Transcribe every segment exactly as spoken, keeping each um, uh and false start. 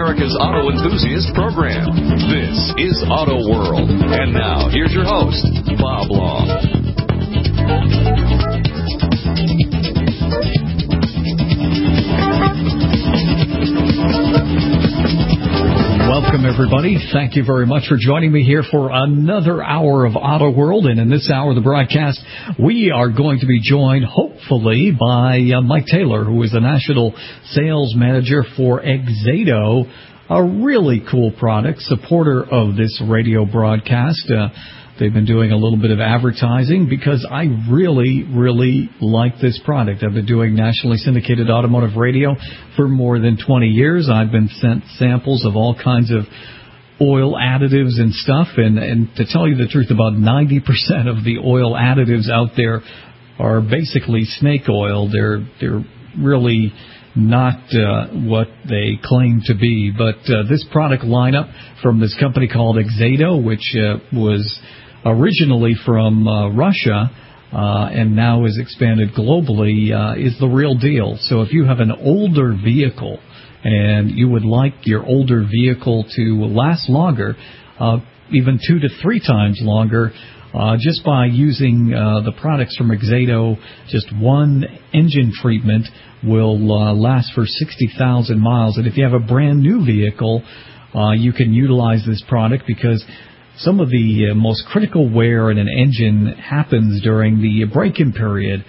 America's auto enthusiast program. This is Auto World. And now, here's your host, Bob Long. Welcome, everybody. Thank you very much for joining me here for another hour of Auto World. And in this hour of the broadcast, we are going to be joined, hopefully, by uh, Mike Taylor, who is the National Sales Manager for Exado, a really cool product, supporter of this radio broadcast. Uh, they've been doing a little bit of advertising because I really, really like this product. I've been doing nationally syndicated automotive radio for more than twenty years. I've been sent samples of all kinds of oil additives and stuff. And, and to tell you the truth, about ninety percent of the oil additives out there are basically snake oil. They're, they're really not uh, what they claim to be. But uh, this product lineup from this company called Exado, which uh, was originally from uh, Russia uh, and now is expanded globally, uh, is the real deal. So if you have an older vehicle and you would like your older vehicle to last longer, uh, even two to three times longer, uh, just by using uh, the products from Exado, just one engine treatment will uh, last for sixty thousand miles. And if you have a brand new vehicle, uh, you can utilize this product because some of the uh, most critical wear in an engine happens during the break-in period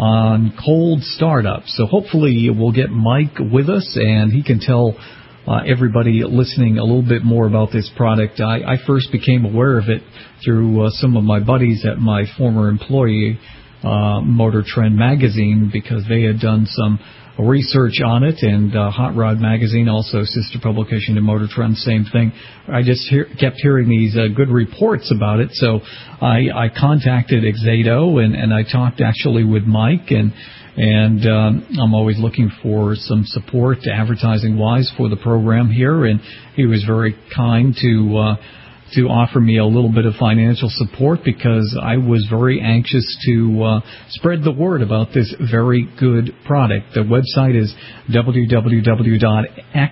on cold startup. So hopefully we'll get Mike with us, and he can tell uh, everybody listening a little bit more about this product. I, I first became aware of it through uh, some of my buddies at my former employee, uh, Motor Trend Magazine, because they had done some research on it, and uh, Hot Rod Magazine, also sister publication to Motor Trend, same thing. I just hear, kept hearing these uh, good reports about it, so I, I contacted Exado, and, and I talked actually with Mike, and and um, I'm always looking for some support advertising-wise for the program here, and he was very kind to uh, to offer me a little bit of financial support because I was very anxious to uh, spread the word about this very good product. The website is w w w dot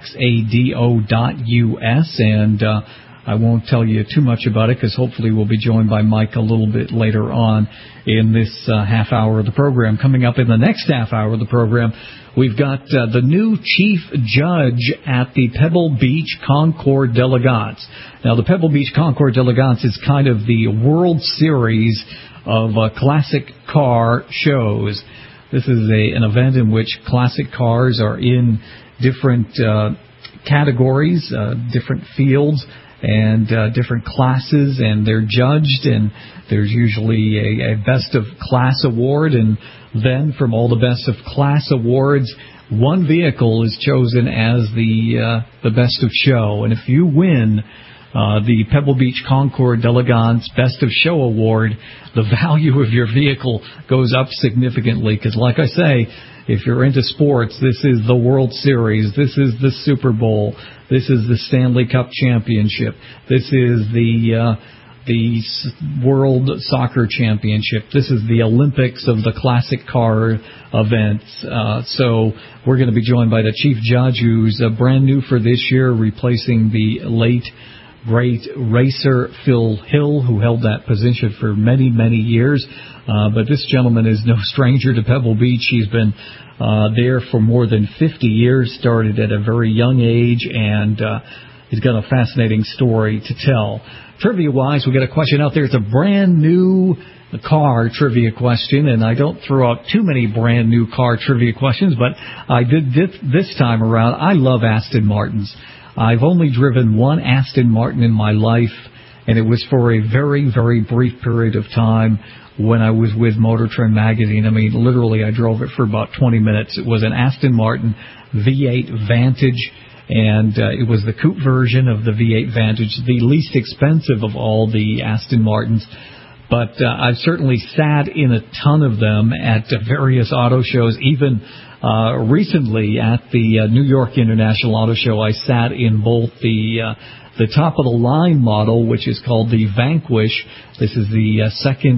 exado dot u s, and uh, I won't tell you too much about it because hopefully we'll be joined by Mike a little bit later on in this uh, half hour of the program. Coming up in the next half hour of the program, we've got uh, the new chief judge at the Pebble Beach Concours d'Elegance. Now, the Pebble Beach Concours d'Elegance is kind of the World Series of uh, classic car shows. This is a, an event in which classic cars are in different uh, categories, uh, different fields, and uh, different classes, and they're judged, and there's usually a, a best of class award, and then from all the best of class awards, one vehicle is chosen as the uh, the best of show. And if you win uh, the Pebble Beach Concours d'Elegance Best of Show Award, the value of your vehicle goes up significantly, because like I say, if you're into sports, this is the World Series, this is the Super Bowl, this is the Stanley Cup Championship, this is the uh, the World Soccer Championship, this is the Olympics of the classic car events. Uh, so we're going to be joined by the Chief Judge, who's uh, brand new for this year, replacing the late great racer Phil Hill, who held that position for many, many years. Uh, but this gentleman is no stranger to Pebble Beach. He's been uh, there for more than fifty years, started at a very young age, and uh, he's got a fascinating story to tell. Trivia-wise, we got a question out there. It's a brand new car trivia question, and I don't throw out too many brand new car trivia questions, but I did this, this time around. I love Aston Martins. I've only driven one Aston Martin in my life, and it was for a very, very brief period of time when I was with Motor Trend Magazine. I mean, literally, I drove it for about twenty minutes. It was an Aston Martin V eight Vantage, and uh, it was the coupe version of the V eight Vantage, the least expensive of all the Aston Martins. But uh, I've certainly sat in a ton of them at uh, various auto shows. Even uh, recently at the uh, New York International Auto Show, I sat in both the uh, the top-of-the-line model, which is called the Vanquish. This is the uh, second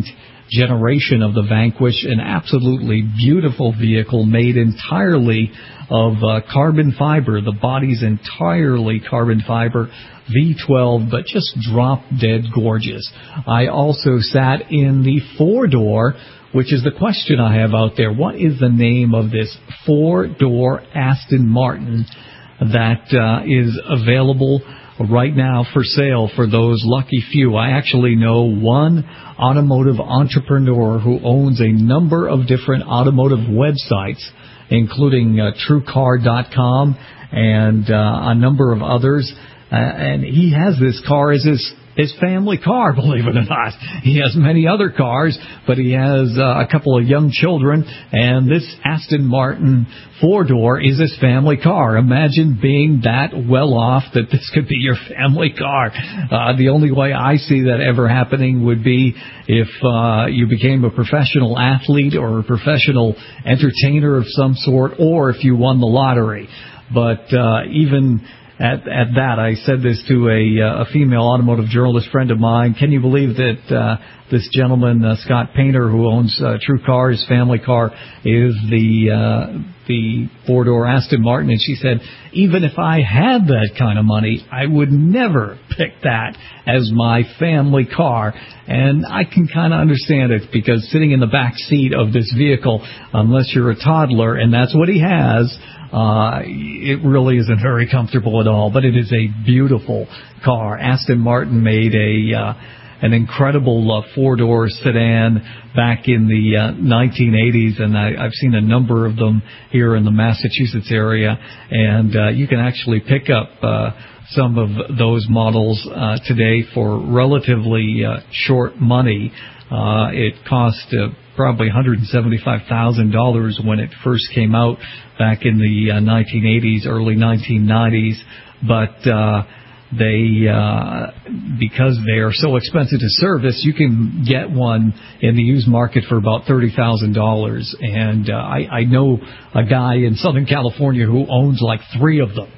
generation of the Vanquish, an absolutely beautiful vehicle made entirely of uh, carbon fiber. The body's entirely carbon fiber, V twelve, but just drop dead gorgeous. I also sat in the four-door, which is the question I have out there. What is the name of this four-door Aston Martin that uh, is available right now for sale for those lucky few? I actually know one automotive entrepreneur who owns a number of different automotive websites, including uh, true car dot com and uh, a number of others. Uh, and he has this car as his his family car, believe it or not. He has many other cars, but he has uh, a couple of young children, and this Aston Martin four-door is his family car. Imagine being that well off that this could be your family car. Uh, the only way I see that ever happening would be if uh, you became a professional athlete or a professional entertainer of some sort, or if you won the lottery. But uh, even At, at that, I said this to a, a female automotive journalist friend of mine. Can you believe that uh, this gentleman, uh, Scott Painter, who owns uh, True Car, his family car, is the uh, the four-door Aston Martin? And she said, even if I had that kind of money, I would never pick that as my family car. And I can kind of understand it, because sitting in the back seat of this vehicle, unless you're a toddler, and that's what he has, Uh, it really isn't very comfortable at all, but it is a beautiful car. Aston Martin made a uh, an incredible uh, four-door sedan back in the uh, nineteen eighties, and I, I've seen a number of them here in the Massachusetts area, and uh, you can actually pick up uh, some of those models uh, today for relatively uh, short money. Uh, it cost uh, probably one hundred seventy-five thousand dollars when it first came out back in the uh, nineteen eighties, early nineteen nineties. But uh, they, uh, because they are so expensive to service, you can get one in the used market for about thirty thousand dollars. And uh, I, I know a guy in Southern California who owns like three of them.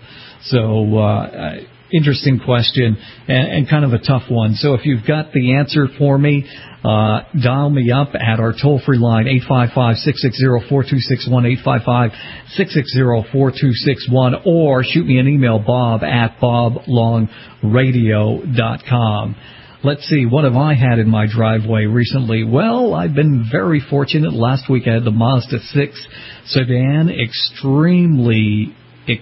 So uh, interesting question and, and kind of a tough one. So if you've got the answer for me, uh, dial me up at our toll-free line, eight five five, six six zero, four two six one, eight five five, six six zero, four two six one, or shoot me an email, bob at bob long radio dot com. Let's see, what have I had in my driveway recently? Well, I've been very fortunate. Last week I had the Mazda six sedan. Extremely,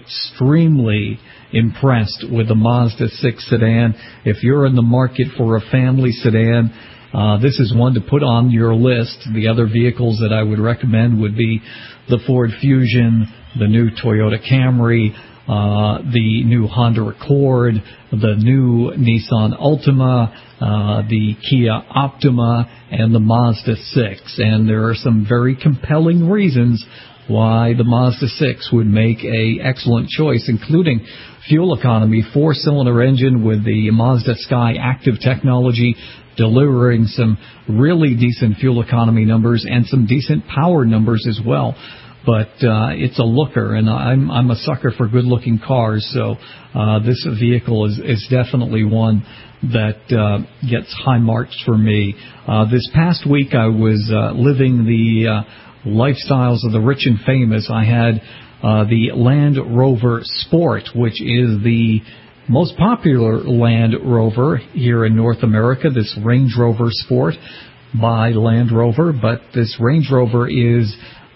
extremely impressed with the Mazda six sedan. If you're in the market for a family sedan, uh, this is one to put on your list. The other vehicles that I would recommend would be the Ford Fusion, the new Toyota Camry, uh, the new Honda Accord, the new Nissan Altima, uh, the Kia Optima, and the Mazda six. And there are some very compelling reasons why the Mazda six would make a excellent choice, including fuel economy, four-cylinder engine with the Mazda Sky Active technology, delivering some really decent fuel economy numbers and some decent power numbers as well. But uh, it's a looker, and I'm I'm a sucker for good-looking cars, so uh, this vehicle is, is definitely one that uh, gets high marks for me. Uh, this past week I was uh, living the uh, lifestyles of the rich and famous. I had uh, the Land Rover Sport, which is the most popular Land Rover here in North America, this Range Rover Sport by Land Rover. But this Range Rover is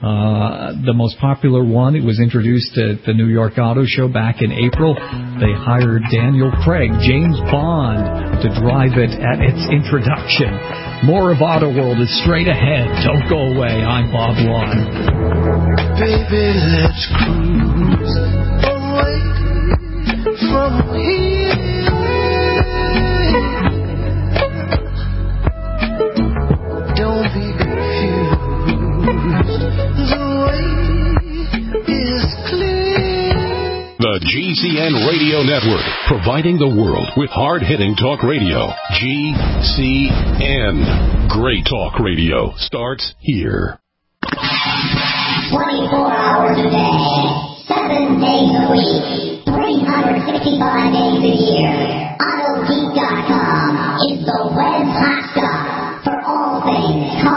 uh, the most popular one. It was introduced at the New York Auto Show back in April. They hired Daniel Craig, James Bond, to drive it at its introduction. More of Auto World is straight ahead. Don't go away. I'm Bob Long. Baby, let's cruise away from here. Don't be confused. The way is clear. The G C N Radio Network, providing the world with hard-hitting talk radio. G C N. Great talk radio starts here. twenty-four hours a day, seven days a week, three hundred sixty-five days a year. Auto Geek dot com is the web's hot stop for all things car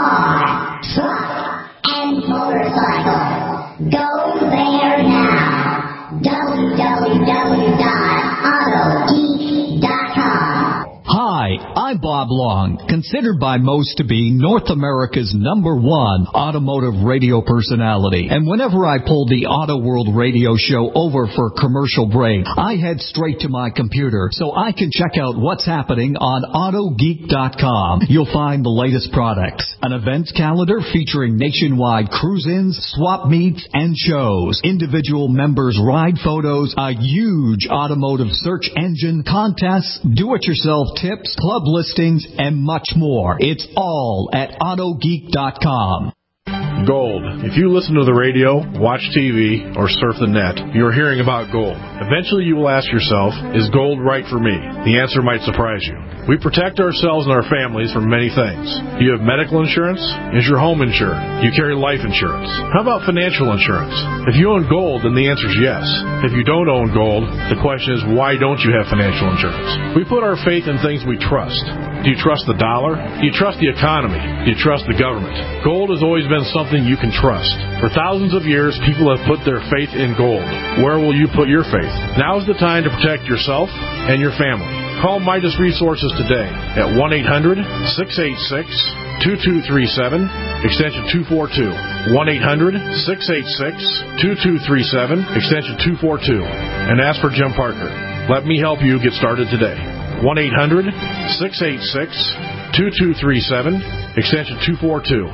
and motorcycles. Go there now. w w w dot auto geek dot com. Hi, I'm Bob Long, considered by most to be North America's number one automotive radio personality. And whenever I pull the Auto World radio show over for commercial break, I head straight to my computer so I can check out what's happening on auto geek dot com. You'll find the latest products, an events calendar featuring nationwide cruise-ins, swap meets, and shows, individual members' ride photos, a huge automotive search engine, contests, do-it-yourself tips, club listings, and much more. It's all at auto geek dot com. Gold. If you listen to the radio, watch T V, or surf the net, you're hearing about gold. Eventually you will ask yourself, is gold right for me? The answer might surprise you. We protect ourselves and our families from many things. Do you have medical insurance? Is your home insured? Do you carry life insurance? How about financial insurance? If you own gold, then the answer is yes. If you don't own gold, the question is, why don't you have financial insurance? We put our faith in things we trust. Do you trust the dollar? Do you trust the economy? Do you trust the government? Gold has always been something you can trust. For thousands of years, people have put their faith in gold. Where will you put your faith? Now is the time to protect yourself and your family. Call Midas Resources today at one eight hundred, six eight six, two two three seven, extension two four two. one eight hundred, six eight six, two two three seven, extension two four two. And ask for Jim Parker. Let me help you get started today. one eight hundred, six eight six, two two three seven, extension two four two.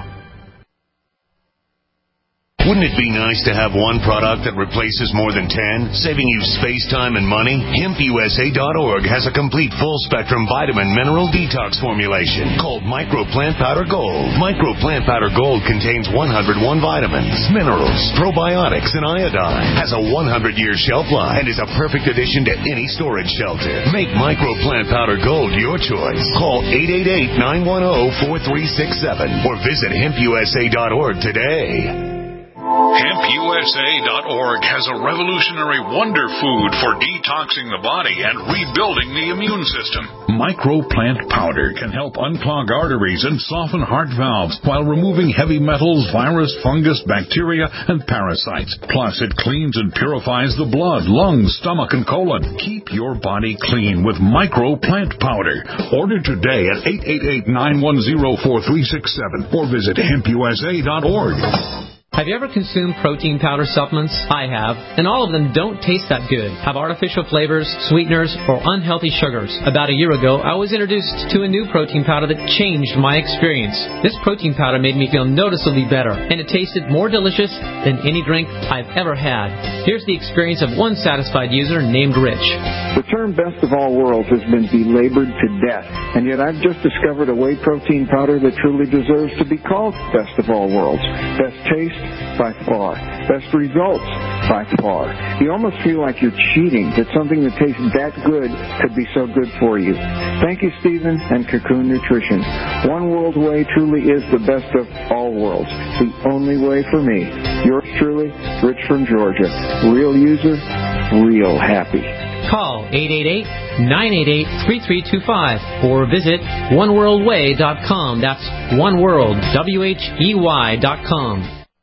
Wouldn't it be nice to have one product that replaces more than ten, saving you space, time, and money? hemp u s a dot org has a complete full-spectrum vitamin mineral detox formulation called Micro Plant Powder Gold. Micro Plant Powder Gold contains one hundred one vitamins, minerals, probiotics, and iodine. Has a one hundred year shelf life and is a perfect addition to any storage shelter. Make Micro Plant Powder Gold your choice. Call eight eight eight, nine one zero, four three six seven or visit hemp u s a dot org today. hemp u s a dot org has a revolutionary wonder food for detoxing the body and rebuilding the immune system. Microplant powder can help unclog arteries and soften heart valves while removing heavy metals, virus, fungus, bacteria, and parasites. Plus, it cleans and purifies the blood, lungs, stomach, and colon. Keep your body clean with Microplant powder. Order today at eight eight eight, nine one zero, four three six seven or visit hemp u s a dot org. Have you ever consumed protein powder supplements? I have, and all of them don't taste that good, have artificial flavors, sweeteners, or unhealthy sugars. About a year ago, I was introduced to a new protein powder that changed my experience. This protein powder made me feel noticeably better, and it tasted more delicious than any drink I've ever had. Here's the experience of one satisfied user named Rich. The term best of all worlds has been belabored to death, and yet I've just discovered a whey protein powder that truly deserves to be called best of all worlds. Best taste, by far. Best results, by far. You almost feel like you're cheating, that something that tastes that good could be so good for you. Thank you, Stephen and Cocoon Nutrition. One World Whey truly is the best of all worlds. The only way for me. Yours truly, Rich from Georgia. Real user, real happy. Call eight eight eight, nine eight eight, three three two five or visit one world way dot com. That's oneworld, W H E Y dot com.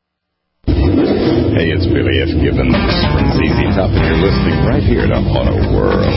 Hey, it's Billy F. Gibbons from Z Z Top, and you're listening right here to Auto World.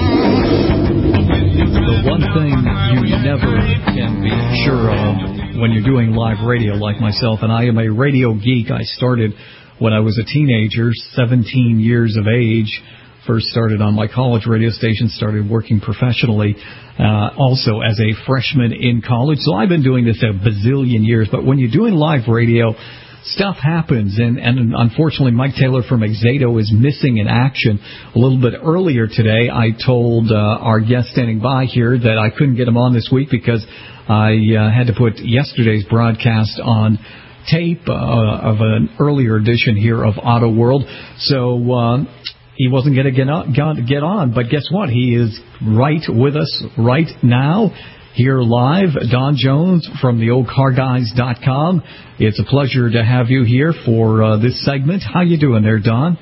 The one thing you never can be sure of when you're doing live radio like myself, and I am a radio geek. I started when I was a teenager, seventeen years of age. First started on my college radio station, started working professionally uh, also as a freshman in college. So I've been doing this a bazillion years. But when you're doing live radio, stuff happens, and, and unfortunately Mike Taylor from Exato is missing in action. A little bit earlier today, I told uh, our guest standing by here that I couldn't get him on this week because I uh, had to put yesterday's broadcast on tape uh, of an earlier edition here of Auto World. So uh, he wasn't going to get on, get on, but guess what? He is right with us right now. Here live, Don Jones from the old car guys dot com. It's a pleasure to have you here for uh, this segment. How you doing there, Don?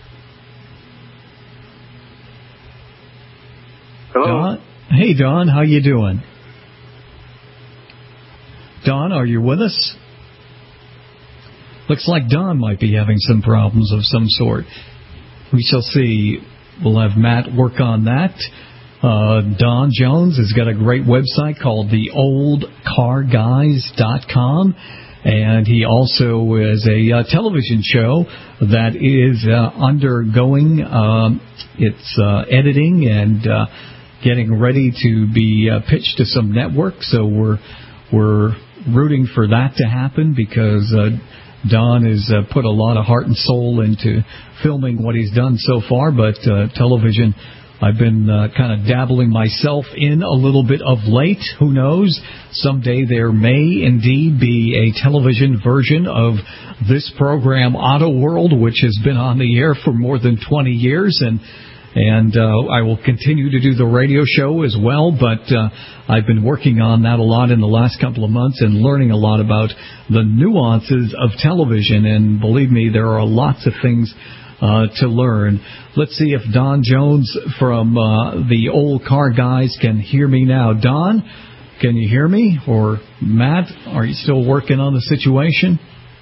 Hello. Don? Hey, Don, how you doing? Don, are you with us? looks like Don might be having some problems of some sort. We shall see. We'll have Matt work on that. Uh, Don Jones has got a great website called the old car guys dot com. And he also is a uh, television show that is uh, undergoing um, its uh, editing and uh, getting ready to be uh, pitched to some networks. So we're we're rooting for that to happen because uh, Don has uh, put a lot of heart and soul into filming what he's done so far. But uh, television, I've been uh, kind of dabbling myself in a little bit of late. Who knows? Someday there may indeed be a television version of this program, Auto World, which has been on the air for more than twenty years. And and uh, I will continue to do the radio show as well. But uh, I've been working on that a lot in the last couple of months and learning a lot about the nuances of television. And believe me, there are lots of things Uh, to learn. Let's see if Don Jones from uh, the Old Car Guys can hear me now. Don, can you hear me? Or Matt, are you still working on the situation?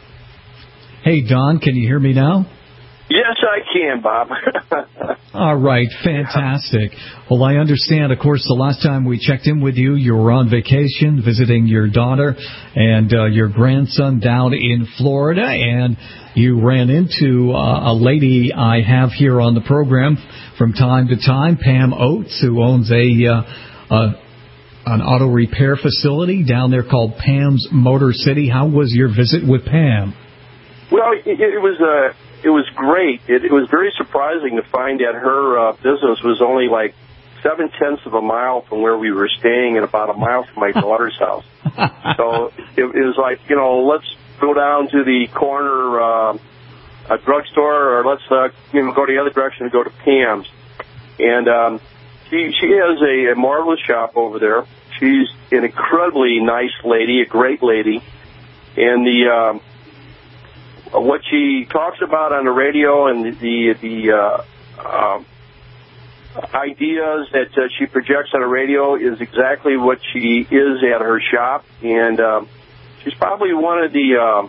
Hey, Don, can you hear me now? Yes, I can, Bob. All right, fantastic. Well, I understand, of course, the last time we checked in with you, you were on vacation visiting your daughter and uh, your grandson down in Florida, and you ran into uh, a lady I have here on the program from time to time, Pam Oates, who owns a, uh, a an auto repair facility down there called Pam's Motor City. How was your visit with Pam? Well, it, it was uh, it was great. It, it was very surprising to find that her uh, business was only like seven tenths of a mile from where we were staying and about a mile from my daughter's house. So it, it was like, you know, let's go down to the corner uh, a drugstore, or let's uh, you know, go the other direction and go to Pam's. And um, she she has a, a marvelous shop over there. She's an incredibly nice lady, a great lady, and the um, what she talks about on the radio and the the, the uh, uh, ideas that uh, she projects on the radio is exactly what she is at her shop, and um, she's probably one of the uh,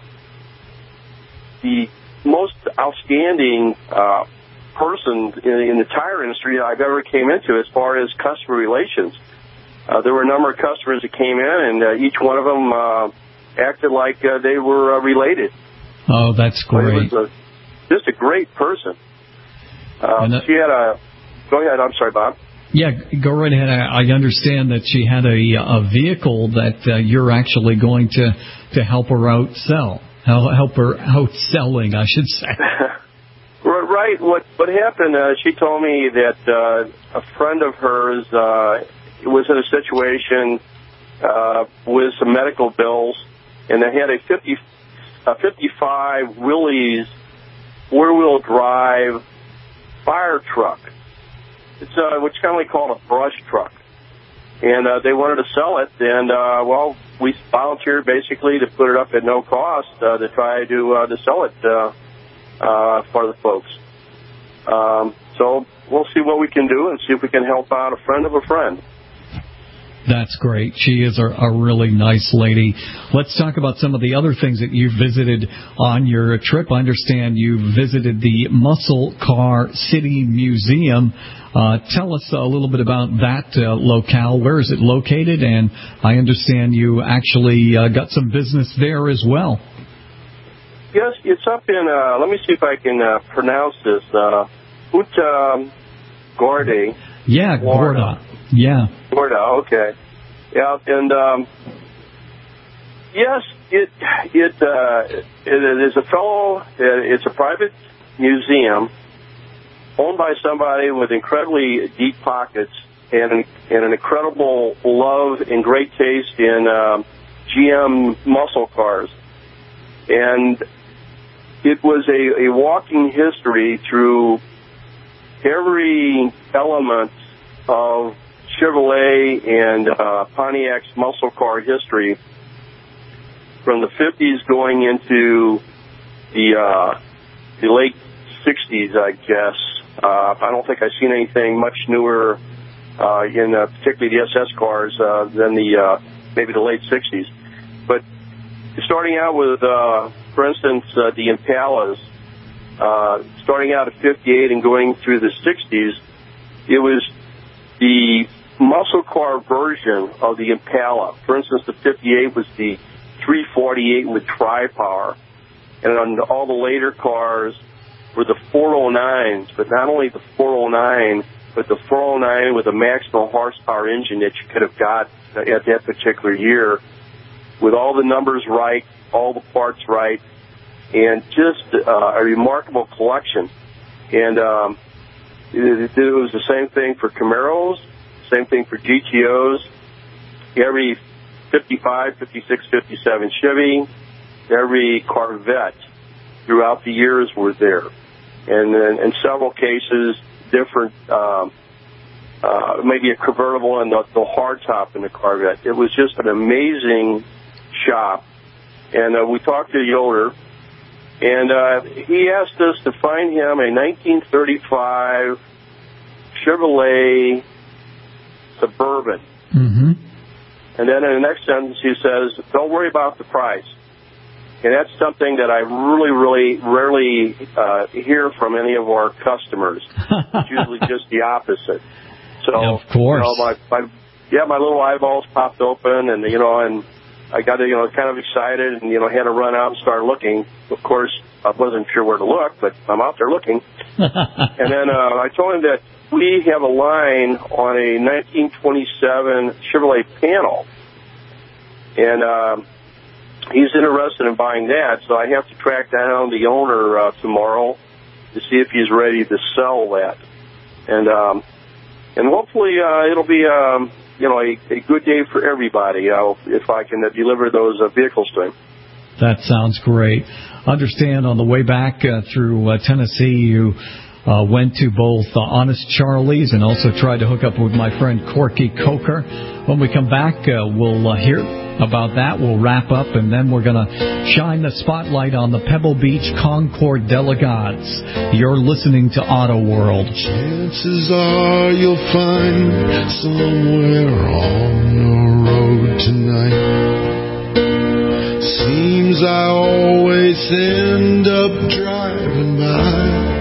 the most outstanding uh, persons in, in the tire industry that I've ever came into as far as customer relations. Uh, there were a number of customers that came in, and uh, each one of them uh, acted like uh, they were uh, related. Oh, that's great. It was a, just a great person. Uh, that, she had a... Go ahead. I'm sorry, Bob. Yeah, go right ahead. I, I understand that she had a, a vehicle that uh, you're actually going to, to help her outsell. Help her out selling, I should say. Right. What what happened, uh, she told me that uh, a friend of hers uh, was in a situation uh, with some medical bills, and they had a fifty, a fifty-five Willys four-wheel drive fire truck. It's uh, what's commonly called a brush truck. And uh, they wanted to sell it, and, uh, well, we volunteered basically to put it up at no cost uh, to try to uh, to sell it uh, uh, for the folks. Um, so we'll see what we can do and see if we can help out a friend of a friend. That's great. She is a, a really nice lady. Let's talk about some of the other things that you visited on your trip. I understand you visited the Muscle Car City Museum. Uh, tell us a little bit about that uh, locale. Where is it located? And I understand you actually uh, got some business there as well. Yes, it's up in, uh, let me see if I can uh, pronounce this, uh, Punta Gorda. Yeah, Gorda. Yeah. Gorda, okay. Yeah, and, um, yes, it, it, uh, it is a fellow, it's a private museum owned by somebody with incredibly deep pockets and an, and an incredible love and great taste in um, G M muscle cars. And it was a, a walking history through every element of Chevrolet and uh, Pontiac's muscle car history from the fifties going into the uh, the late sixties, I guess. Uh, I don't think I've seen anything much newer uh, in uh, particularly the S S cars uh, than the uh, maybe the late sixties. But starting out with uh, for instance, uh, the Impalas, uh, starting out at fifty-eight and going through the sixties, it was the muscle car version of the Impala. For instance, the fifty-eight was the three forty-eight with tri-power, and on all the later cars were the four oh nines, but not only the four oh nine, but the four oh nine with a maximum horsepower engine that you could have got at that particular year, with all the numbers right, all the parts right, and just uh, a remarkable collection. And um, it, it was the same thing for Camaros, same thing for G T Os, every fifty-five, fifty-six, fifty-seven Chevy, every Corvette throughout the years were there. And then in several cases, different, um, uh, maybe a convertible and the, the hardtop in the Corvette. It was just an amazing shop. And uh, we talked to Yoder, and uh, he asked us to find him a nineteen thirty-five Chevrolet Suburban. Mm-hmm. And then in the next sentence he says, don't worry about the price. And that's something that I really, really rarely uh, hear from any of our customers. It's usually just the opposite. So, yeah, of course. You know, my, my, yeah, my little eyeballs popped open, and, you know, and I got, you know, kind of excited and, you know, had to run out and start looking. Of course, I wasn't sure where to look, but I'm out there looking. And then uh, I told him that we have a line on a nineteen twenty-seven Chevrolet Panel. And um, he's interested in buying that, so I have to track down the owner uh, tomorrow to see if he's ready to sell that. And um, and hopefully uh, it'll be um, you know a, a good day for everybody uh, if I can uh, deliver those uh, vehicles to him. That sounds great. Understand on the way back uh, through uh, Tennessee, you uh, went to both uh, Honest Charlie's and also tried to hook up with my friend Corky Coker. When we come back, uh, we'll uh, hear about that. We'll wrap up, and then we're going to shine the spotlight on the Pebble Beach Concord Delegates. You're listening to Auto World. Chances are you'll find somewhere on the road tonight. Seems I always end up driving by.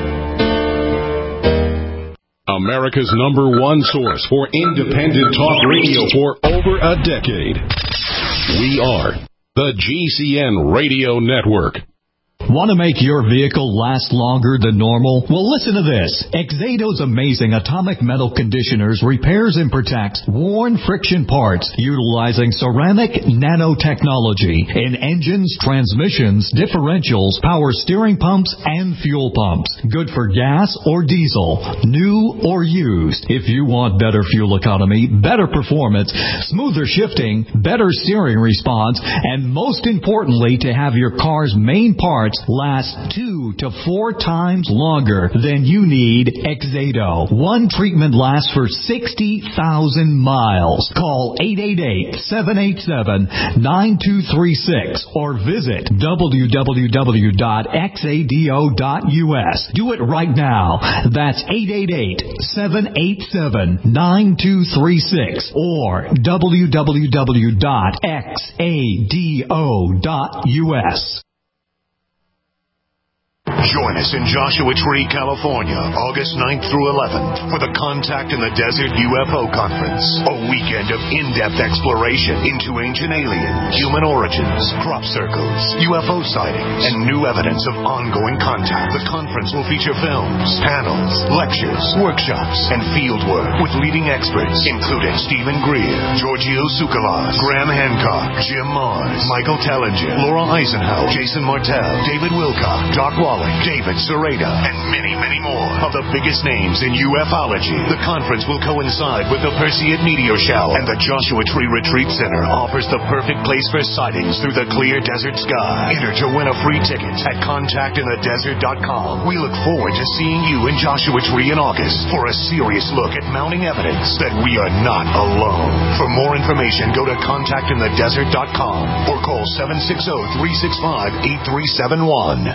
America's number one source for independent talk radio for over a decade. We are the G C N Radio Network. Want to make your vehicle last longer than normal? Well, listen to this. Exado's amazing atomic metal conditioners repairs and protects worn friction parts utilizing ceramic nanotechnology in engines, transmissions, differentials, power steering pumps, and fuel pumps. Good for gas or diesel, new or used. If you want better fuel economy, better performance, smoother shifting, better steering response, and most importantly, to have your car's main parts last two to four times longer, then you need Exado. One treatment lasts for sixty thousand miles. Call eight eight eight, seven eight seven, nine two three six or visit w w w dot exado dot u s. Do it right now. That's eight eight eight, seven eight seven, nine two three six or w w w dot exado dot u s. Join us in Joshua Tree, California, August ninth through eleventh for the Contact in the Desert U F O Conference. A weekend of in-depth exploration into ancient aliens, human origins, crop circles, U F O sightings, and new evidence of ongoing contact. The conference will feature films, panels, lectures, workshops, and fieldwork with leading experts, including Stephen Greer, Giorgio Tsoukalos, Graham Hancock, Jim Mars, Michael Tellinger, Laura Eisenhower, Jason Martell, David Wilcock, Doc Wally, David Sereda, and many, many more of the biggest names in ufology. The conference will coincide with the Perseid Meteor Shower, and the Joshua Tree Retreat Center offers the perfect place for sightings through the clear desert sky. Enter to win a free ticket at contact in the desert dot com. We look forward to seeing you in Joshua Tree in August for a serious look at mounting evidence that we are not alone. For more information, go to contact in the desert dot com or call seven six zero, three six five, eight three seven one.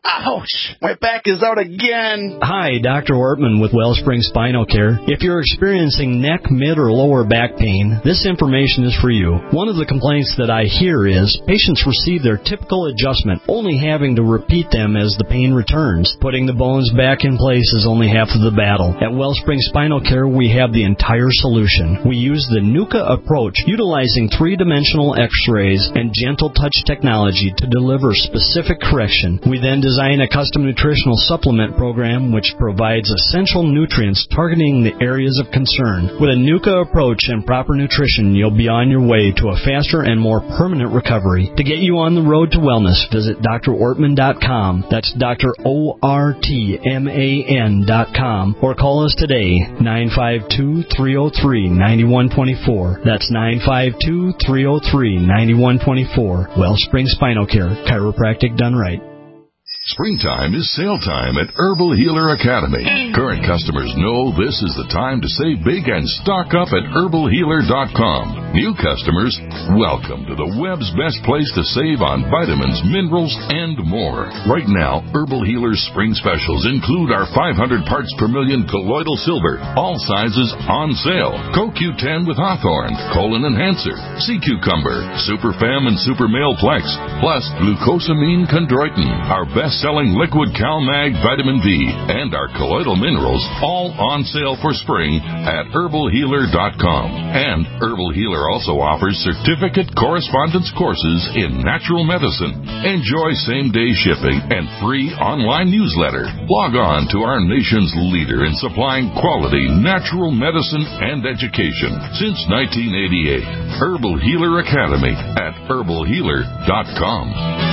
Ouch! My back is out again. Hi, Doctor Ortman with Wellspring Spinal Care. If you're experiencing neck, mid, or lower back pain, this information is for you. One of the complaints that I hear is patients receive their typical adjustment, only having to repeat them as the pain returns. Putting the bones back in place is only half of the battle. At Wellspring Spinal Care, we have the entire solution. We use the NUCA approach, utilizing three-dimensional x-rays and gentle touch technology to deliver specific correction. We then design a custom nutritional supplement program which provides essential nutrients targeting the areas of concern. With a NUCA approach and proper nutrition, you'll be on your way to a faster and more permanent recovery. To get you on the road to wellness, visit D R ortman dot com. That's Doctor O R T M A N dot com. Or call us today, nine five two, three oh three, nine one two four. That's nine five two, three oh three, nine one two four. Wellspring Spinal Care, chiropractic done right. Springtime is sale time at Herbal Healer Academy. Current customers know this is the time to save big and stock up at herbal healer dot com. New customers, welcome to the web's best place to save on vitamins, minerals, and more. Right now, Herbal Healer's spring specials include our five hundred parts per million colloidal silver, all sizes on sale. Co Q ten with Hawthorne, Colon Enhancer, Sea Cucumber, Super Fem and Super Male Plex, plus glucosamine chondroitin, our best selling liquid CalMag vitamin D, and our colloidal minerals, all on sale for spring at herbal healer dot com. And Herbal Healer also offers certificate correspondence courses in natural medicine. Enjoy same-day shipping and free online newsletter. Log on to our nation's leader in supplying quality natural medicine and education since nineteen eighty-eight. Herbal Healer Academy at herbal healer dot com.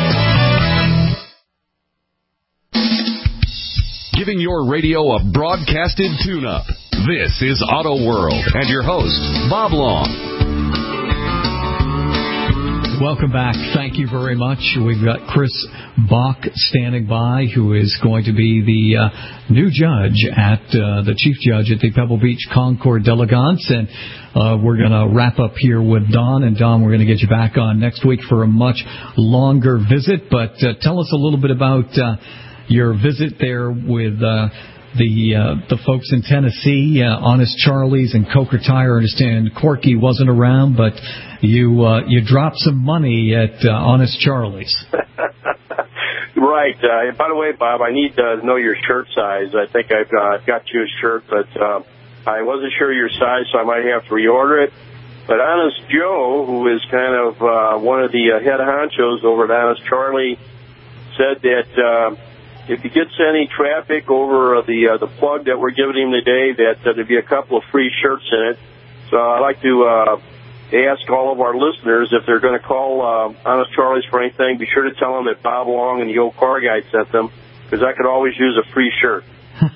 Giving your radio a broadcasted tune-up. This is Auto World and your host, Bob Long. Welcome back. Thank you very much. We've got Chris Bach standing by, who is going to be the uh, new judge at uh, the chief judge at the Pebble Beach Concord d'Elegance, and uh, we're going to wrap up here with Don. And Don, we're going to get you back on next week for a much longer visit. But uh, tell us a little bit about uh, your visit there with uh, the uh, the folks in Tennessee, uh, Honest Charlie's and Coker Tire. I understand Corky wasn't around, but you uh, you dropped some money at uh, Honest Charlie's. Right. Uh, and by the way, Bob, I need to know your shirt size. I think I've uh, got you a shirt, but uh, I wasn't sure your size, so I might have to reorder it. But Honest Joe, who is kind of uh, one of the uh, head honchos over at Honest Charlie, said that uh, if he gets any traffic over uh, the uh, the plug that we're giving him today, that uh, there'd be a couple of free shirts in it. So I'd like to uh, ask all of our listeners if they're going to call uh, Honest Charlie's for anything, be sure to tell them that Bob Long and the old car guy sent them, because I could always use a free shirt.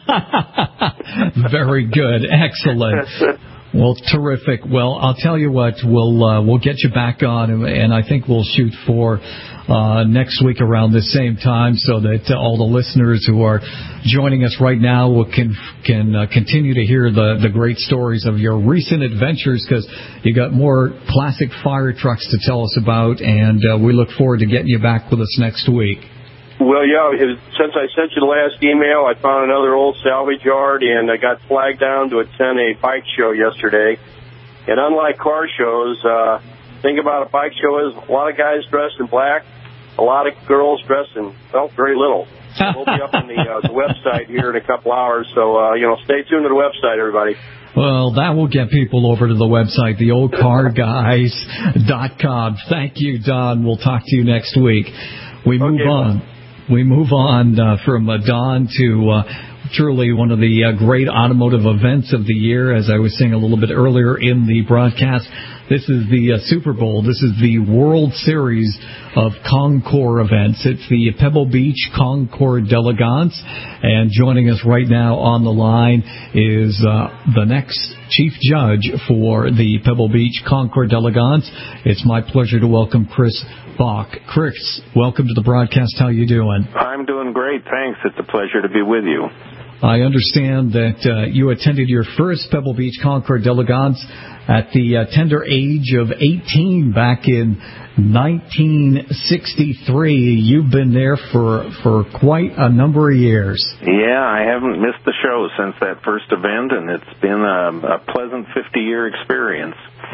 Very good. Excellent. Well, terrific. Well, I'll tell you what, we'll uh, we'll get you back on, and, and I think we'll shoot for uh, next week around the same time, so that uh, all the listeners who are joining us right now will can can uh, continue to hear the, the great stories of your recent adventures, because you got more classic fire trucks to tell us about, and uh, we look forward to getting you back with us next week. Well, yeah, since I sent you the last email, I found another old salvage yard, and I got flagged down to attend a bike show yesterday. And unlike car shows, uh, thing about a bike show is a lot of guys dressed in black, a lot of girls dressed in, well, very little. We'll be up on the, uh, the website here in a couple hours, so, uh, you know, stay tuned to the website, everybody. Well, that will get people over to the website, the old car guys dot com. Thank you, Don. We'll talk to you next week. We move okay, on. Well. We move on uh, from uh, Don to uh, truly one of the uh, great automotive events of the year, as I was saying a little bit earlier in the broadcast. This is the uh, Super Bowl. This is the World Series of Concours events. It's the Pebble Beach Concord d'Elegance. And joining us right now on the line is uh, the next chief judge for the Pebble Beach Concord d'Elegance. It's my pleasure to welcome Chris Bach. Chris, welcome to the broadcast. How you doing? I'm doing great, thanks. It's a pleasure to be with you. I understand that uh, you attended your first Pebble Beach Concours d'Elegance at the uh, tender age of eighteen back in nineteen sixty-three. You've been there for, for quite a number of years. Yeah, I haven't missed the show since that first event, and it's been a, a pleasant fifty-year experience.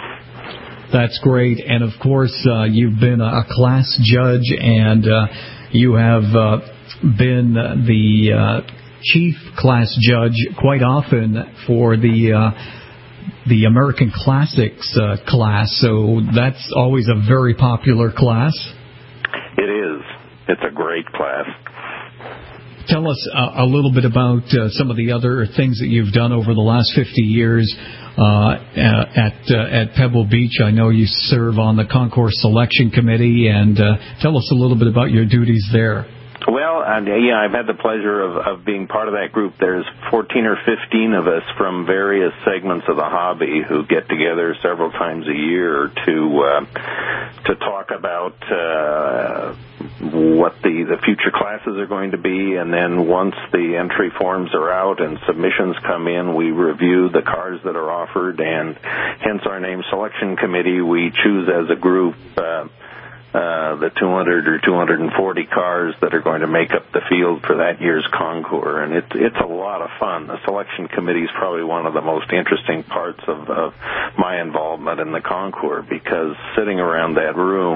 That's great. And, of course, uh, you've been a class judge, and uh, you have uh, been the uh, chief class judge quite often for the uh, the American Classics uh, class. So that's always a very popular class. It is. It's a great class. Tell us uh, a little bit about uh, some of the other things that you've done over the last fifty years uh, at uh, at Pebble Beach. I know you serve on the Concours Selection Committee, and uh, tell us a little bit about your duties there. Well, uh, yeah, I've had the pleasure of, of being part of that group. There's fourteen or fifteen of us from various segments of the hobby who get together several times a year to uh, to talk about uh, what the, the future classes are going to be. And then once the entry forms are out and submissions come in, we review the cars that are offered, and hence our name, Selection Committee. We choose as a group uh, Uh, the two hundred or two hundred forty cars that are going to make up the field for that year's concours. And it, it's a lot of fun. The selection committee is probably one of the most interesting parts of, of my involvement in the concours, because sitting around that room,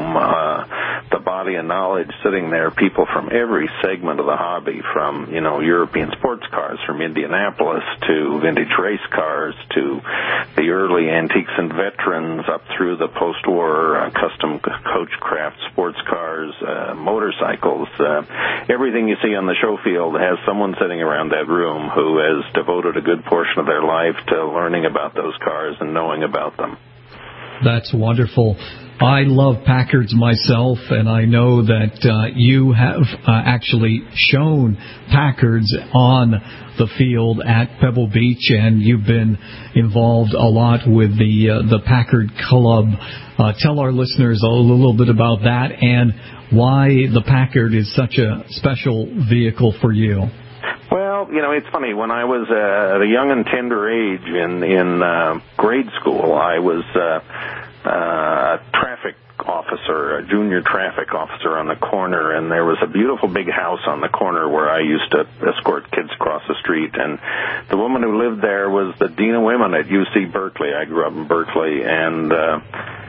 uh, the body of knowledge sitting there, people from every segment of the hobby, from, you know, European sports cars from Indianapolis to vintage race cars to the early antiques and veterans up through the post-war uh, custom coachcraft sports cars, uh, motorcycles, uh, everything you see on the show field has someone sitting around that room who has devoted a good portion of their life to learning about those cars and knowing about them. That's wonderful. I love Packards myself, and I know that uh, you have uh, actually shown Packards on the field at Pebble Beach, and you've been involved a lot with the uh, the Packard Club. Uh, tell our listeners a little bit about that and why the Packard is such a special vehicle for you. Well, you know, it's funny. When I was uh, at a young and tender age in in uh, grade school, I was uh, uh, a traffic officer, a junior traffic officer on the corner, and there was a beautiful big house on the corner where I used to escort kids across the street. And the woman who lived there was the Dean of Women at U C Berkeley. I grew up in Berkeley, and uh,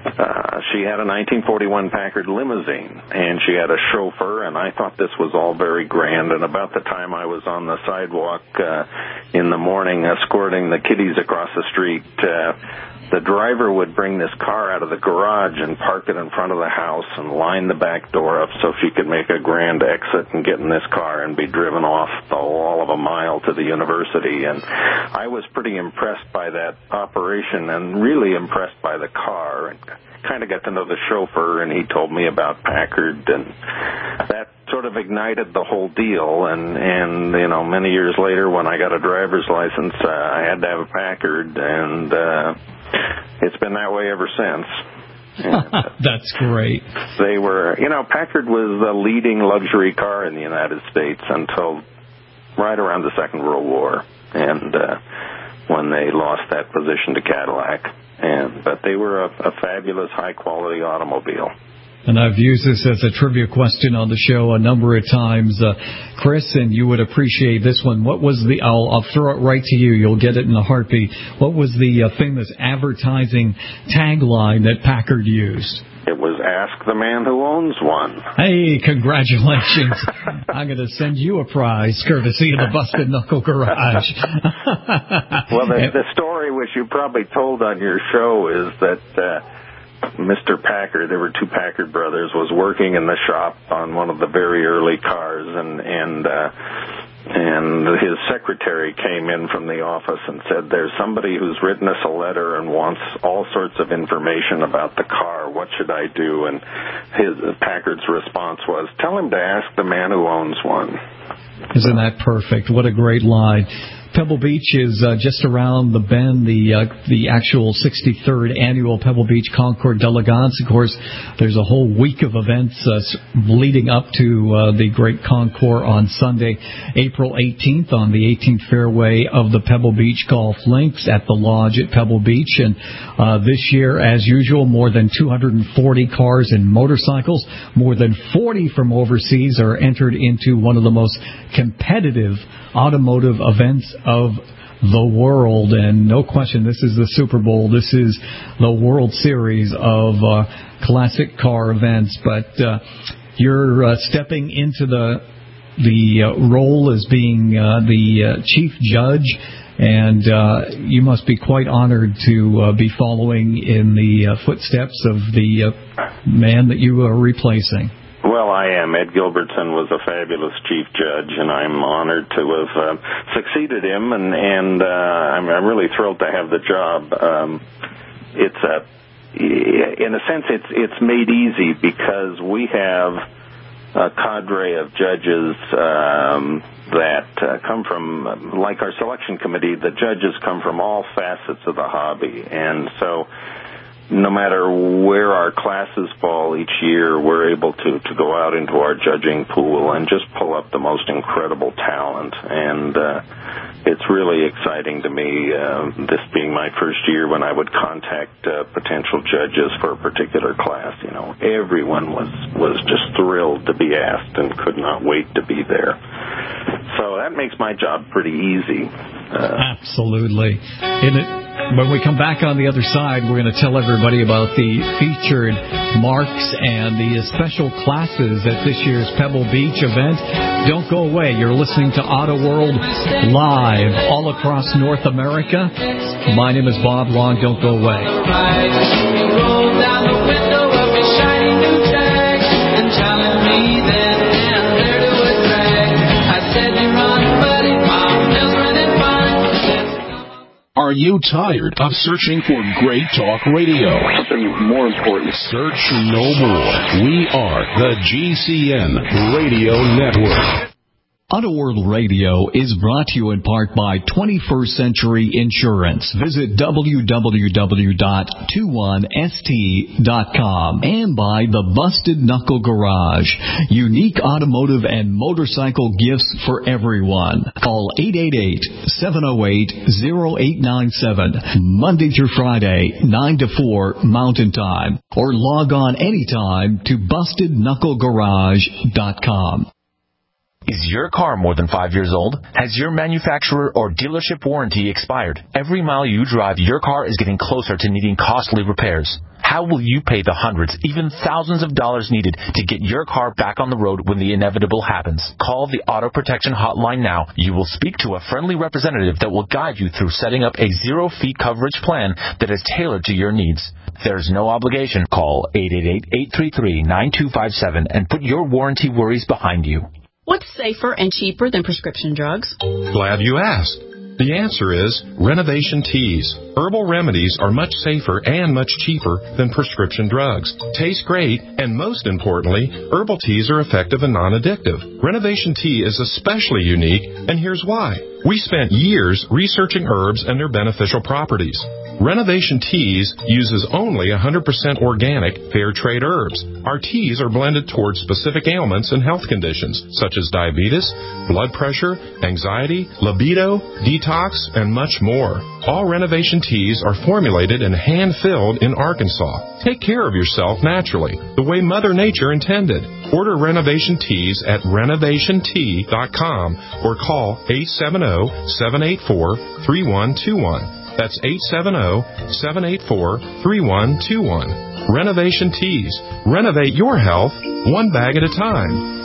uh, she had a nineteen forty-one Packard limousine, and she had a chauffeur, and I thought this was all very grand. And about the time I was on the sidewalk uh, in the morning escorting the kiddies across the street, uh, the driver would bring this car out of the garage and park it in front of the house and line the back door up so she could make a grand exit and get in this car and be driven off the all of a mile to the university. And I was pretty impressed by that operation and really impressed by the car, and kind of got to know the chauffeur, and he told me about Packard, and that sort of ignited the whole deal. And, and you know, many years later when I got a driver's license, uh, I had to have a Packard, and uh, it's been that way ever since. That's great. They were, you know, Packard was the leading luxury car in the United States until right around the Second World War, and uh, when they lost that position to Cadillac. And but they were a, a fabulous, high-quality automobile. And I've used this as a trivia question on the show a number of times. Uh, Chris, and you would appreciate this one. What was the, I'll, I'll throw it right to you, you'll get it in a heartbeat. What was the uh, famous advertising tagline that Packard used? It was "Ask the man who owns one." Hey, congratulations. I'm going to send you a prize, courtesy of the Busted Knuckle Garage. Well, the, the story which you probably told on your show is that uh, Mister Packard, there were two Packard brothers, was working in the shop on one of the very early cars, and and uh, and his secretary came in from the office and said, "There's somebody who's written us a letter and wants all sorts of information about the car. What should I do?" And his Packard's response was, "Tell him to ask the man who owns one." Isn't that perfect? What a great line. Pebble Beach is uh, just around the bend, the uh, the actual sixty-third annual Pebble Beach Concours d'Elegance. Of course, there's a whole week of events uh, leading up to uh, the great Concours on Sunday, April eighteenth, on the eighteenth fairway of the Pebble Beach Golf Links at the Lodge at Pebble Beach. And uh, this year, as usual, more than two hundred forty cars and motorcycles, more than forty from overseas are entered into one of the most competitive automotive events of the world. And no question, this is the Super Bowl. This is the World Series of uh, classic car events. But uh, you're uh, stepping into the the uh, role as being uh, the uh, chief judge, and uh, you must be quite honored to uh, be following in the uh, footsteps of the uh, man that you are replacing. Well, I am. Ed Gilbertson was a fabulous chief judge, and I'm honored to have uh, succeeded him, and, and uh, I'm, I'm really thrilled to have the job. Um, it's a, in a sense, it's it's made easy because we have a cadre of judges um, that uh, come from, like our selection committee, the judges come from all facets of the hobby, and so no matter where our classes fall each year, we're able to, to go out into our judging pool and just pull up the most incredible talent. And uh, it's really exciting to me, uh, this being my first year, when I would contact uh, potential judges for a particular class. You know, everyone was, was just thrilled to be asked and could not wait to be there. So that makes my job pretty easy. Uh, Absolutely. In it, when we come back on the other side, we're going to tell everybody about the featured marks and the special classes at this year's Pebble Beach event. Don't go away. You're listening to Auto World live all across North America. My name is Bob Long. Don't go away. Roll down the window of your shiny new tag and telling me that and there to a drag. I said you're on, buddy, my mills running fine. Are you tired of searching for great talk radio? Something more important. Search no more. We are the G C N Radio Network. Auto World Radio is brought to you in part by twenty-first Century Insurance. Visit w w w dot two one s t dot com and by the Busted Knuckle Garage. Unique automotive and motorcycle gifts for everyone. Call eight eight eight, seven oh eight, oh eight nine seven Monday through Friday, nine to four Mountain Time, or log on anytime to busted knuckle garage dot com. Is your car more than five years old? Has your manufacturer or dealership warranty expired? Every mile you drive, your car is getting closer to needing costly repairs. How will you pay the hundreds, even thousands of dollars needed to get your car back on the road when the inevitable happens? Call the Auto Protection Hotline now. You will speak to a friendly representative that will guide you through setting up a zero-fee coverage plan that is tailored to your needs. There's no obligation. Call eight eight eight, eight three three, nine two five seven and put your warranty worries behind you. What's safer and cheaper than prescription drugs? Glad you asked. The answer is Renovation Teas. Herbal remedies are much safer and much cheaper than prescription drugs. Taste great, and most importantly, herbal teas are effective and non-addictive. Renovation Tea is especially unique, and here's why. We spent years researching herbs and their beneficial properties. Renovation Teas uses only one hundred percent organic, fair trade herbs. Our teas are blended towards specific ailments and health conditions, such as diabetes, blood pressure, anxiety, libido, detox, and much more. All Renovation Teas are formulated and hand-filled in Arkansas. Take care of yourself naturally, the way Mother Nature intended. Order Renovation Teas at renovation tea dot com or call eight seven zero, seven eight four, three one two one. That's eight seven zero, seven eight four, three one two one. Renovation Teas. Renovate your health one bag at a time.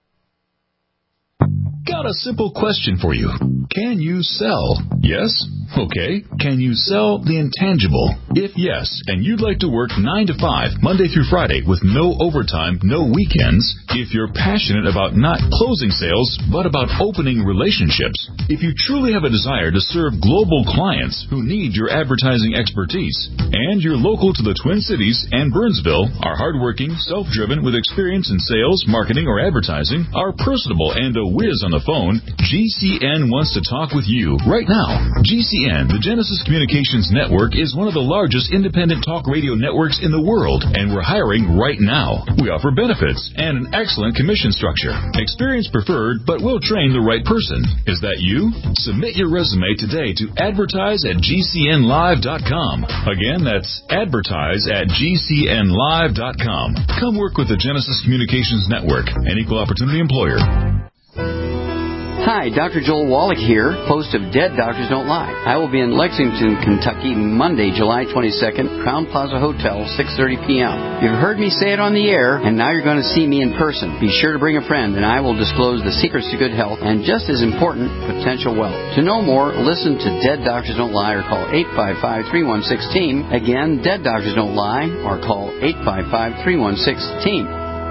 Got a simple question for you. Can you sell? Yes? Okay, can you sell the intangible? If yes, and you'd like to work nine to five, Monday through Friday, with no overtime, no weekends, if you're passionate about not closing sales, but about opening relationships, if you truly have a desire to serve global clients who need your advertising expertise, and you're local to the Twin Cities and Burnsville, are hardworking, self-driven, with experience in sales, marketing, or advertising, are personable and a whiz on the phone, G C N wants to talk with you right now. G C N, the Genesis Communications Network, is one of the largest independent talk radio networks in the world, and we're hiring right now. We offer benefits and an excellent commission structure. Experience preferred, but we'll train the right person. Is that you? Submit your resume today to advertise at G C N live dot com. Again, that's advertise at G C N live dot com. Come work with the Genesis Communications Network, an equal opportunity employer. Hi, Doctor Joel Wallach here, host of Dead Doctors Don't Lie. I will be in Lexington, Kentucky, Monday, July twenty-second, Crown Plaza Hotel, six thirty p.m. You've heard me say it on the air, and now you're going to see me in person. Be sure to bring a friend, and I will disclose the secrets to good health and, just as important, potential wealth. To know more, listen to Dead Doctors Don't Lie or call eight five five, three one six, team. Again, Dead Doctors Don't Lie or call eight five five, three one six, team.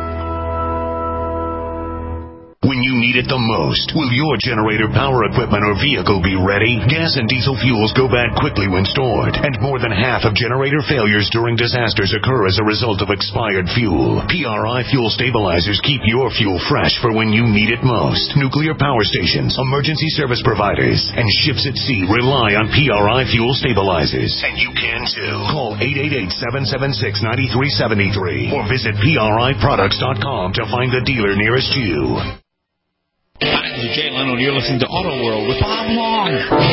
When you need it the most, will your generator, power equipment, or vehicle be ready? Gas and diesel fuels go bad quickly when stored, and more than half of generator failures during disasters occur as a result of expired fuel. P R I Fuel Stabilizers keep your fuel fresh for when you need it most. Nuclear power stations, emergency service providers, and ships at sea rely on P R I Fuel Stabilizers. And you can too. Call eight eight eight, seven seven six, nine three seven three or visit P R I products dot com to find the dealer nearest you. Hi, this is Jay Leno, and you're listening to Auto World with Bob Long.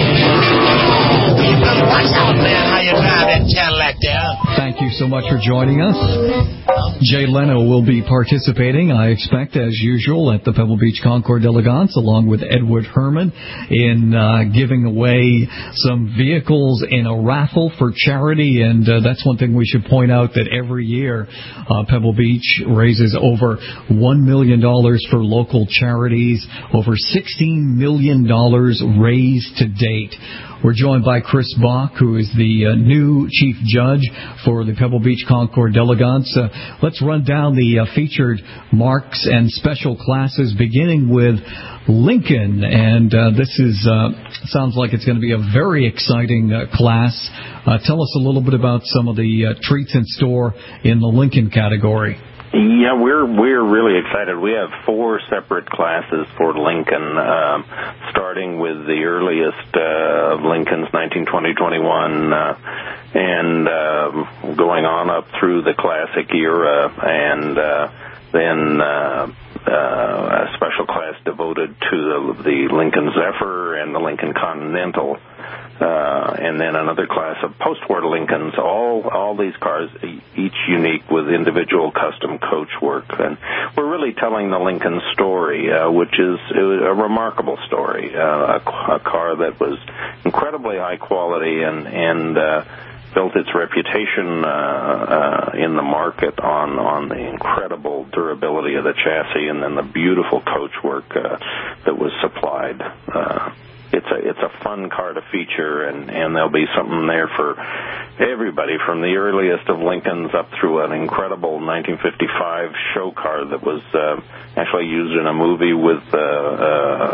What's up, man? How you driving that Cadillac there? Thank you so much for joining us. Jay Leno will be participating, I expect, as usual, at the Pebble Beach Concours d'Elegance, along with Edward Herman, in uh, giving away some vehicles in a raffle for charity. And uh, that's one thing we should point out, that every year uh, Pebble Beach raises over one million dollars for local charities, over sixteen million dollars raised to date. We're joined by Chris Bach, who is the uh, new chief judge for the Pebble Beach Concours d'Elegance. Uh, let's run down the uh, featured marks and special classes, beginning with Lincoln. And uh, this is uh, sounds like it's going to be a very exciting uh, class. Uh, tell us a little bit about some of the uh, treats in store in the Lincoln category. Yeah, we're we're really excited. We have four separate classes for Lincoln, um, starting with the earliest uh, of Lincoln's, nineteen twenty, twenty-one, uh, and uh, going on up through the classic era, and uh, then uh, uh, a special class devoted to the, the Lincoln Zephyr and the Lincoln Continental. Uh, and then another class of post-war Lincolns, all all these cars, each unique with individual custom coach work. And we're really telling the Lincoln story, uh, which is a remarkable story, uh, a, a car that was incredibly high quality and, and uh, built its reputation uh, uh, in the market on, on the incredible durability of the chassis and then the beautiful coach work uh, that was supplied. Uh, It's a it's a fun car to feature, and, and there'll be something there for everybody, from the earliest of Lincolns up through an incredible nineteen fifty-five show car that was uh, actually used in a movie with uh, uh,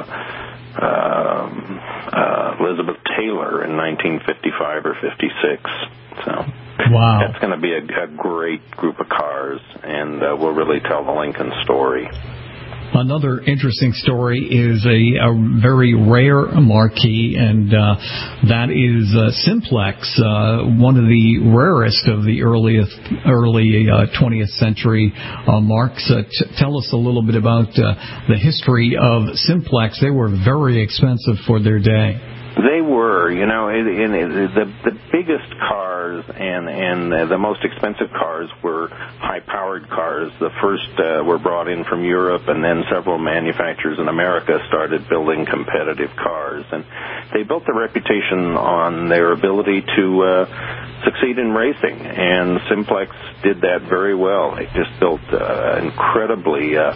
uh, uh, Elizabeth Taylor in nineteen fifty-five or fifty-six. So wow, that's going to be a, a great group of cars, and uh, we'll really tell the Lincoln story. Another interesting story is a, a very rare marquee, and uh, that is uh, Simplex, uh, one of the rarest of the earliest, early uh, twentieth century uh, marks. Uh, t- tell us a little bit about uh, the history of Simplex. They were very expensive for their day. They were, you know, in, in, in the the biggest cars and and the most expensive cars were high-powered cars. The first uh, were brought in from Europe, and then several manufacturers in America started building competitive cars. And they built their reputation on their ability to uh, succeed in racing, and Simplex did that very well. They just built uh, incredibly Uh,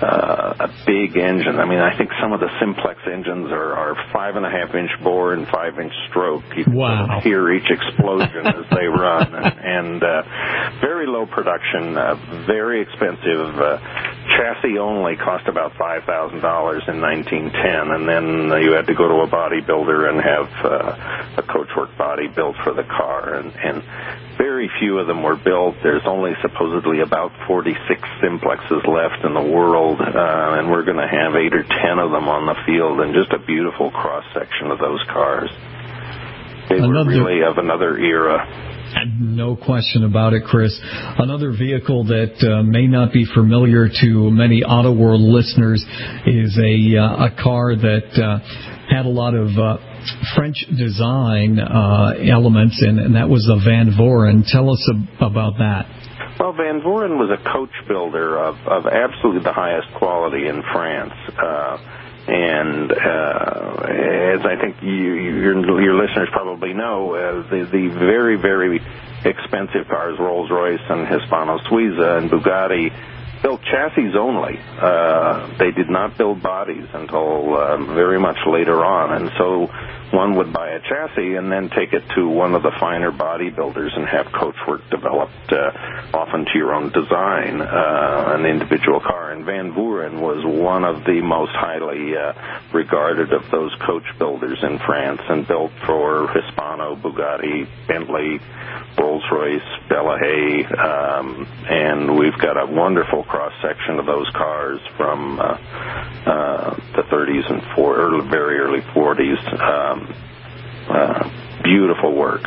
uh, a big engine. I mean, I think some of the Simplex engines are, are five and a half inch bore and five inch stroke. You can wow. hear each explosion as they run, and, and uh, very low production, uh, very expensive. Uh, chassis only cost about five thousand dollars in nineteen ten, and then uh, you had to go to a bodybuilder and have uh, a coachwork body built for the car, and, and very few of them were built. There's only supposedly about forty-six Simplexes left in the world, uh, and we're going to have eight or ten of them on the field, and just a beautiful cross-section of those cars. They another, were really of another era. No question about it, Chris. Another vehicle that uh, may not be familiar to many Auto World listeners is a, uh, a car that uh, had a lot of uh, French design uh, elements, and, and that was the Van Voren. Tell us ab- about that. Well, Van Voren was a coach builder of, of absolutely the highest quality in France. Uh, and uh, as I think you, your, your listeners probably know, uh, the, the very, very expensive cars, Rolls-Royce and Hispano-Suiza and Bugatti, built chassis only. Uh, they did not build bodies until uh, very much later on, and so one would buy a chassis and then take it to one of the finer bodybuilders and have coachwork developed, uh, often to your own design, uh, an individual car. And Van Voren was one of the most highly uh, regarded of those coach builders in France, and built for Hispano, Bugatti, Bentley, Rolls-Royce, Delahaye, um, and we've got a wonderful cross-section of those cars from uh, uh, the thirties and four, early, very early forties. Um, uh, beautiful work.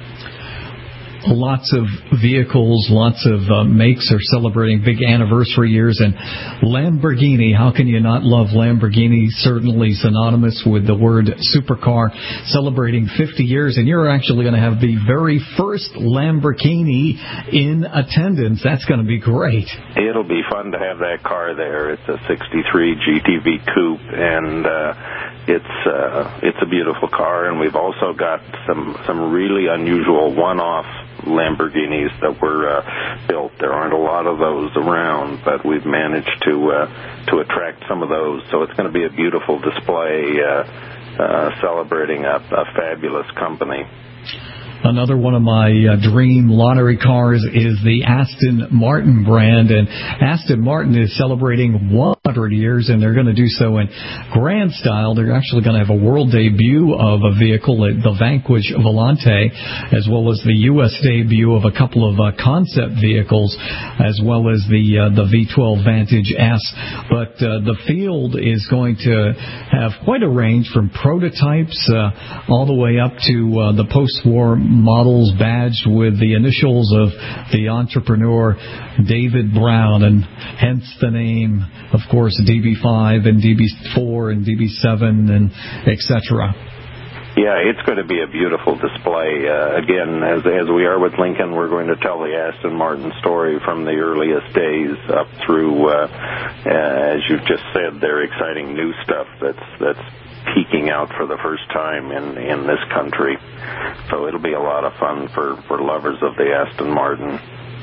Lots of vehicles, lots of uh, makes are celebrating big anniversary years, and Lamborghini, how can you not love Lamborghini? Certainly synonymous with the word supercar, celebrating fifty years, and you're actually going to have the very first Lamborghini in attendance. That's going to be great. It'll be fun to have that car there. It's a sixty-three G T V coupe, and uh, it's uh, it's a beautiful car, and we've also got some, some really unusual one-off Lamborghinis that were uh, built. There aren't a lot of those around, but we've managed to uh, to attract some of those. So it's going to be a beautiful display uh, uh, celebrating a, a fabulous company. Another one of my uh, dream lottery cars is the Aston Martin brand, and Aston Martin is celebrating one hundred years, and they're going to do so in grand style. They're actually going to have a world debut of a vehicle, the Vanquish Volante, as well as the U S debut of a couple of uh, concept vehicles, as well as the uh, the V twelve Vantage S. But uh, the field is going to have quite a range from prototypes uh, all the way up to uh, the post-war models badged with the initials of the entrepreneur David Brown, and hence the name, of course, D B five and D B four and D B seven and et cetera. Yeah, it's going to be a beautiful display. Uh, again, as as we are with Lincoln, we're going to tell the Aston Martin story from the earliest days up through, uh, uh, as you've just said, their exciting new stuff that's that's peeking out for the first time in, in this country. So it'll be a lot of fun for, for lovers of the Aston Martin.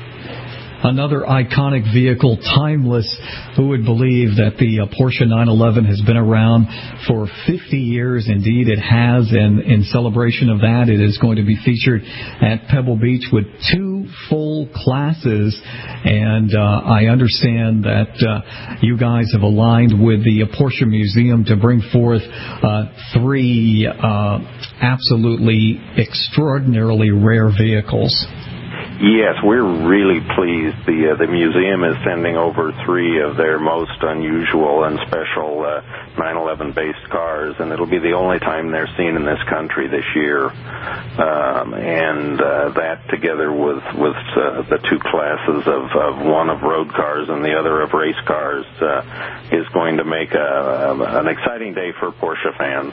Another iconic vehicle, timeless. Who would believe that the uh, Porsche nine eleven has been around for fifty years? Indeed, it has, and in celebration of that, it is going to be featured at Pebble Beach with two full classes. And uh, I understand that uh, you guys have aligned with the uh, Porsche Museum to bring forth uh, three uh, absolutely extraordinarily rare vehicles. Yes, we're really pleased. The uh, the museum is sending over three of their most unusual and special uh, nine eleven based cars, and it'll be the only time they're seen in this country this year. Um, and uh, that, together with with uh, the two classes of, of one of road cars and the other of race cars, uh, is going to make a, a, an exciting day for Porsche fans.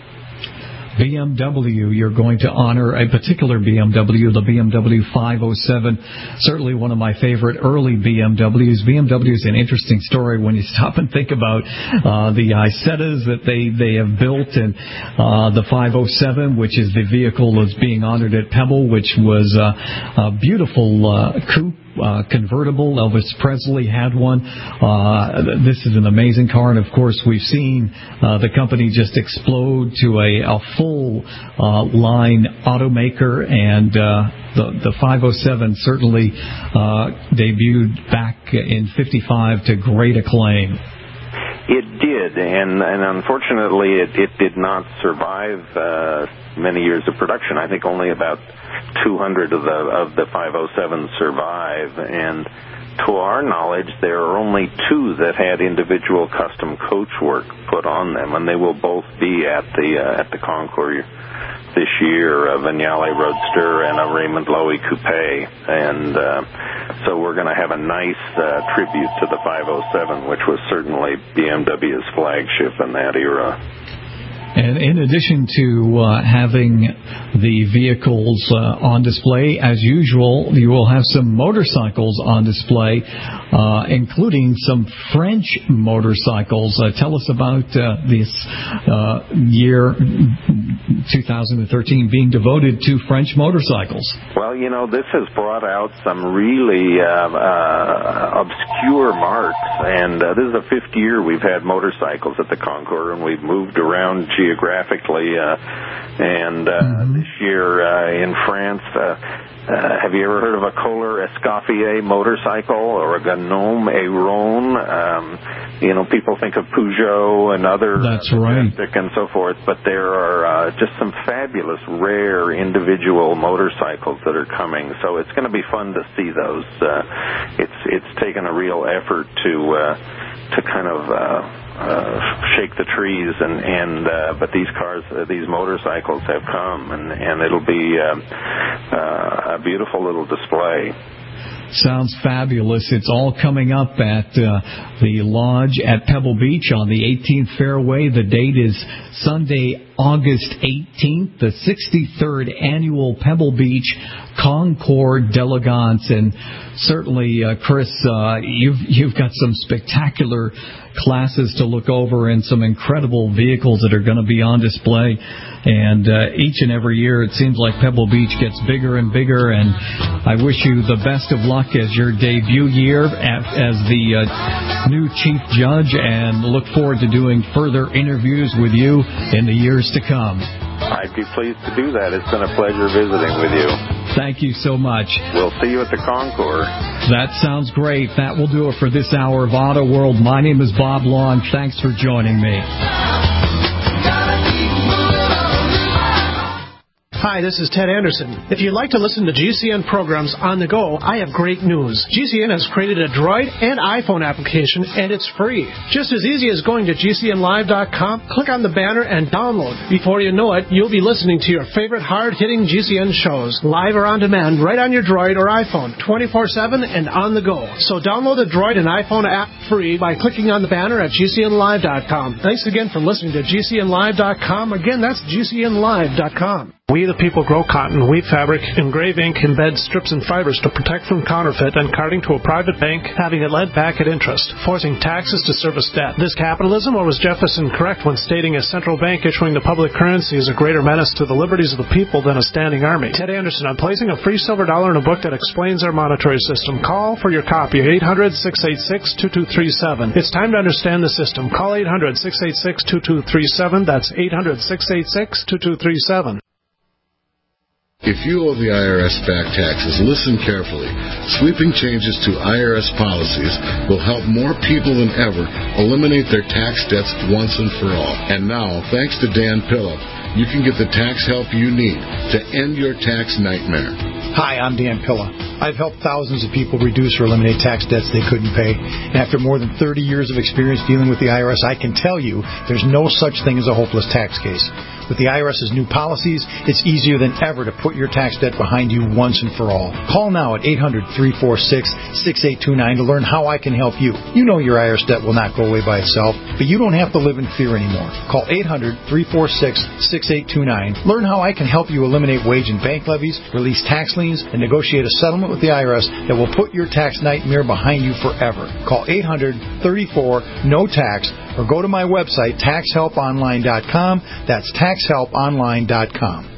B M W, you're going to honor a particular B M W, the B M W five oh seven, certainly one of my favorite early B M Ws. B M W is an interesting story when you stop and think about uh, the Isettas that they, they have built, and uh, the five oh seven, which is the vehicle that's being honored at Pebble, which was uh, a beautiful uh, coupe uh, convertible. Elvis Presley had one. Uh, this is an amazing car, and of course, we've seen uh, the company just explode to a, a full uh, line automaker, and uh, the the five oh seven certainly uh, debuted back in fifty-five to great acclaim. It did, and, and unfortunately it, it did not survive uh, many years of production. I think only about two hundred of the of the five oh sevens survive, and to our knowledge, there are only two that had individual custom coach work put on them, and they will both be at the uh, at the Concours this year, a Vignale Roadster and a Raymond Loewy Coupe, and uh, so we're going to have a nice uh, tribute to the five oh seven, which was certainly B M W's flagship in that era. And in addition to uh, having the vehicles uh, on display, as usual, you will have some motorcycles on display, uh, including some French motorcycles. Uh, tell us about uh, this uh, year, two thousand thirteen, being devoted to French motorcycles. Well, you know, this has brought out some really uh, uh, obscure marks, and uh, this is the fifth year we've had motorcycles at the Concours, and we've moved around geographically, uh, and uh, mm-hmm. this year uh, in France, uh, uh, have you ever heard of a Kohler Escoffier motorcycle or a Gnome Aeron? Um, you know, people think of Peugeot and other That's right. and so forth, but there are uh, just some fabulous, rare individual motorcycles that are coming. So it's going to be fun to see those. Uh, it's it's taken a real effort to uh, to kind of uh, uh, shake the trees, and and uh, but these cars, uh, these motorcycles have come, and and it'll be uh, uh, a beautiful little display. Sounds fabulous. It's all coming up at uh, the Lodge at Pebble Beach on the eighteenth fairway. The date is Sunday, August eighteenth, the sixty-third annual Pebble Beach Concours d'Elegance. And certainly, uh, Chris, uh, you've you've got some spectacular classes to look over and some incredible vehicles that are going to be on display. And uh, each and every year, it seems like Pebble Beach gets bigger and bigger. And I wish you the best of luck as your debut year as the uh, new chief judge, and look forward to doing further interviews with you in the years to come. I'd be pleased to do that. It's been a pleasure visiting with you. Thank you so much. We'll see you at the Concours. That sounds great. That will do it for this hour of Auto World. My name is Bob Long. Thanks for joining me. Hi, this is Ted Anderson. If you'd like to listen to G C N programs on the go, I have great news. G C N has created a Droid and iPhone application, and it's free. Just as easy as going to G C N live dot com, click on the banner, and download. Before you know it, you'll be listening to your favorite hard-hitting G C N shows, live or on demand, right on your Droid or iPhone, twenty-four seven and on the go. So download the Droid and iPhone app free by clicking on the banner at G C N live dot com. Thanks again for listening to G C N live dot com. Again, that's G C N live dot com. We the people grow cotton, weave fabric, engrave ink, embed strips and fibers to protect from counterfeit and carting to a private bank, having it lent back at interest, forcing taxes to service debt. This capitalism, or was Jefferson correct when stating a central bank issuing the public currency is a greater menace to the liberties of the people than a standing army? Ted Anderson, I'm placing a free silver dollar in a book that explains our monetary system. Call for your copy at eight hundred, six eight six, two two three seven. It's time to understand the system. Call eight hundred, six eight six, two two three seven. That's eight hundred, six eight six, two two three seven. If you owe the I R S back taxes, listen carefully. Sweeping changes to I R S policies will help more people than ever eliminate their tax debts once and for all. And now, thanks to Dan Pilla, you can get the tax help you need to end your tax nightmare. Hi, I'm Dan Pilla. I've helped thousands of people reduce or eliminate tax debts they couldn't pay. And after more than thirty years of experience dealing with the I R S, I can tell you there's no such thing as a hopeless tax case. With the IRS's new policies, it's easier than ever to put your tax debt behind you once and for all. Call now at eight hundred, three four six, six eight two nine to learn how I can help you. You know your I R S debt will not go away by itself, but you don't have to live in fear anymore. Call eight hundred, three four six, six eight two nine. Learn how I can help you eliminate wage and bank levies, release tax liens, and negotiate a settlement with the I R S that will put your tax nightmare behind you forever. Call eight hundred, thirty-four, no tax, or go to my website, tax help online dot com. That's tax help online dot com.